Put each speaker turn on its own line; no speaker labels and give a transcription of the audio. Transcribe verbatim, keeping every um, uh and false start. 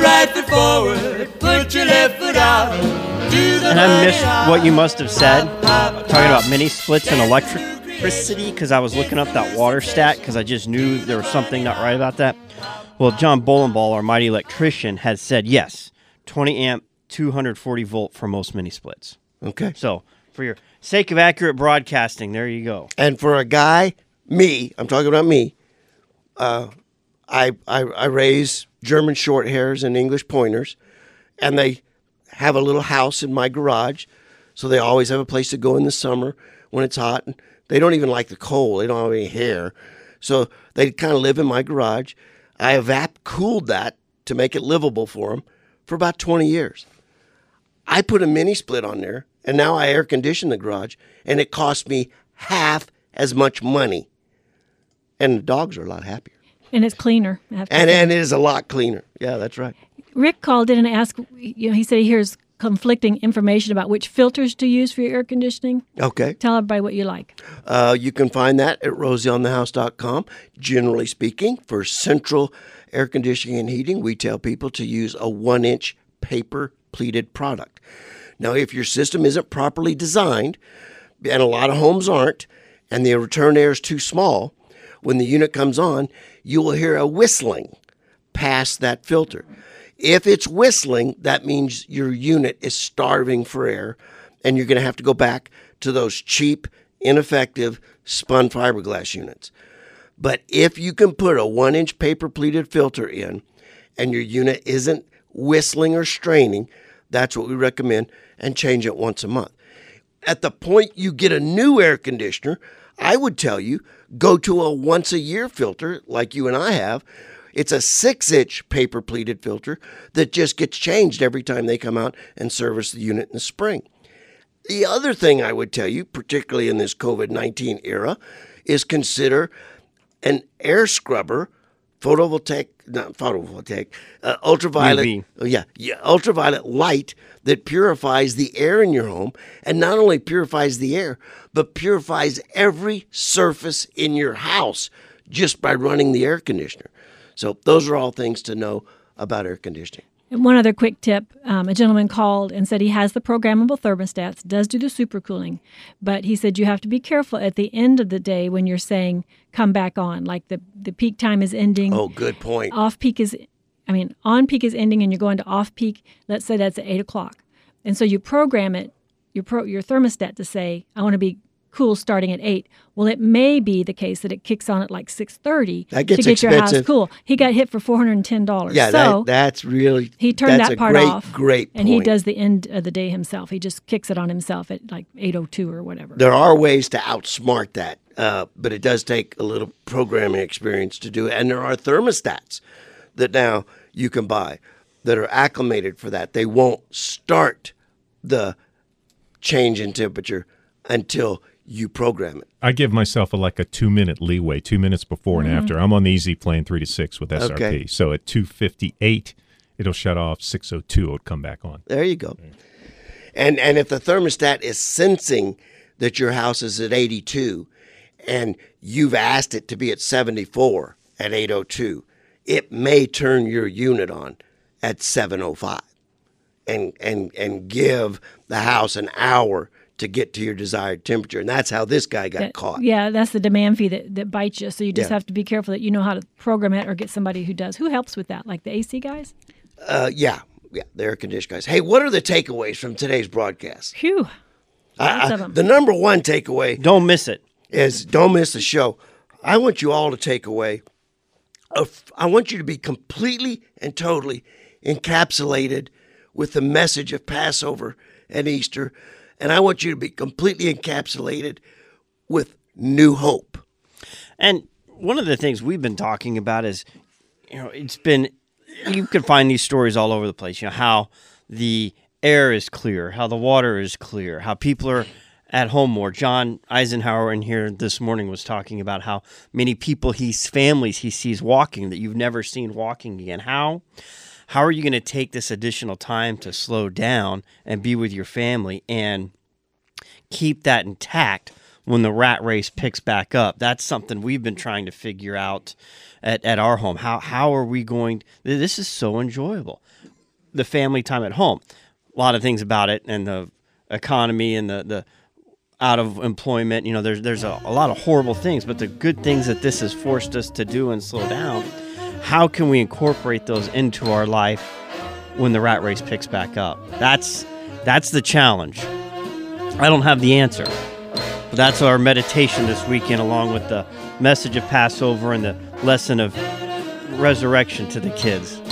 right foot forward, put your left foot out. Do the
And I missed what you must have said, talking about mini splits and electricity, because I was looking up that water stat, because I just knew there was something not right about that. Well, John Bolenball, our mighty electrician, has said, yes, twenty amp, two hundred forty volt for most mini splits.
Okay.
So, for your sake of accurate broadcasting, there you go.
And for a guy, me, I'm talking about me, uh, I, I I raise German short hairs and English pointers, and they have a little house in my garage, so they always have a place to go in the summer when it's hot. And they don't even like the cold. They don't have any hair. So they kind of live in my garage. I evap cooled that to make it livable for them for about twenty years. I put a mini split on there, and now I air condition the garage, and it cost me half as much money. And the dogs are a lot happier.
And it's cleaner. I have to
And,
say.
and it is a lot cleaner. Yeah, that's right.
Rick called in and asked, you know, he said he hears conflicting information about which filters to use for your air conditioning.
Okay.
Tell everybody what you like.
Uh, you can find that at rosie on the house dot com. Generally speaking, for central air conditioning and heating, we tell people to use a one-inch paper pleated product. Now, if your system isn't properly designed, and a lot of homes aren't, and the return air is too small, when the unit comes on, you will hear a whistling past that filter. If it's whistling, that means your unit is starving for air, and you're going to have to go back to those cheap, ineffective spun fiberglass units. But if you can put a one-inch paper pleated filter in, and your unit isn't whistling or straining, that's what we recommend, and change it once a month. At the point you get a new air conditioner, I would tell you, go to a once-a-year filter like you and I have. It's a six-inch paper pleated filter that just gets changed every time they come out and service the unit in the spring. The other thing I would tell you, particularly in this COVID nineteen era, is consider an air scrubber, photovoltaic, not photovoltaic, uh, ultraviolet,
U V.
oh, yeah, yeah, ultraviolet light that purifies the air in your home, and not only purifies the air, but purifies every surface in your house just by running the air conditioner. So those are all things to know about air conditioning.
And one other quick tip, um, a gentleman called and said he has the programmable thermostats, does do the supercooling, but he said you have to be careful at the end of the day when you're saying come back on, like the, the peak time is ending.
Oh, good point.
Off peak is, I mean, on peak is ending and you're going to off peak, let's say that's at eight o'clock. And so you program it, your, pro, your thermostat to say, I want to be cool starting at eight. Well, it may be the case that it kicks on at like six thirty
That gets
to get your
expensive.
house cool. He got hit for four hundred ten dollars.
Yeah,
so
that, that's really,
he turned
that's
that
a
part
great,
off.
great point.
And he does the end of the day himself. He just kicks it on himself at like eight oh two or whatever.
There are ways to outsmart that, uh, but it does take a little programming experience to do it. And there are thermostats that now you can buy that are acclimated for that. They won't start the change in temperature until you program it.
I give myself a, like a two-minute leeway, two minutes before and after. I'm on the easy plane three to six with S R P.
Okay.
So at two fifty-eight, it'll shut off. six oh two, it'll come back on.
There you go. And and if the thermostat is sensing that your house is at eighty-two and you've asked it to be at seventy-four at eight oh two, it may turn your unit on at seven oh five and and and give the house an hour to get to your desired temperature. And that's how this guy got
That-
caught.
Yeah, that's the demand fee that, that bites you. So you just
Yeah.
have to be careful that you know how to program it or get somebody who does. Who helps with that? Like the A C guys?
Uh, yeah, yeah, the air conditioned guys. Hey, what are the takeaways from today's broadcast?
Phew.
I-
Lots
I-
of 'em.
the number one takeaway
Don't miss it.
is don't miss the show. I want you all to take away, a, I want you to be completely and totally encapsulated with the message of Passover and Easter. And I want you to be completely encapsulated with new hope.
And one of the things we've been talking about is, you know, it's been, you can find these stories all over the place, you know, how the air is clear, how the water is clear, how people are at home more. John Eisenhower in here this morning was talking about how many people he's families he sees walking that you've never seen walking again. How how are you going to take this additional time to slow down and be with your family and keep that intact when the rat race picks back up. That's something we've been trying to figure out at, at our home. How how are we going? This is so enjoyable. The family time at home. A lot of things about it, and the economy and the, the out of employment. You know, there's there's a, a lot of horrible things, but the good things that this has forced us to do and slow down. How can we incorporate those into our life when the rat race picks back up? That's that's the challenge. I don't have the answer. But that's our meditation this weekend, along with the message of Passover and the lesson of resurrection to the kids.